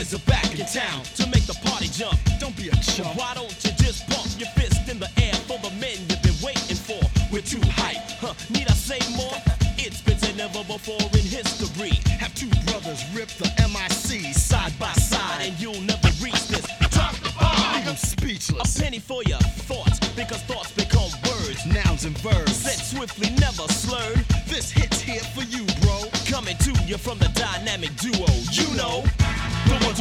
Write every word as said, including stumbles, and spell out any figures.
Are back in town to make the party jump. Don't be a chump. Why don't you just pump your fist in the air for the men you've been waiting for? We're too hype, huh? Need I say more? It's been said never before in history. Have two brothers rip the M I C side by side, and you'll never reach this. Drop the bomb. Leave them speechless. A penny for your thoughts, because thoughts become words, nouns and verbs, said swiftly, never slurred. This hit's here for you, bro. Coming to you from the dynamic duo, you know. The ones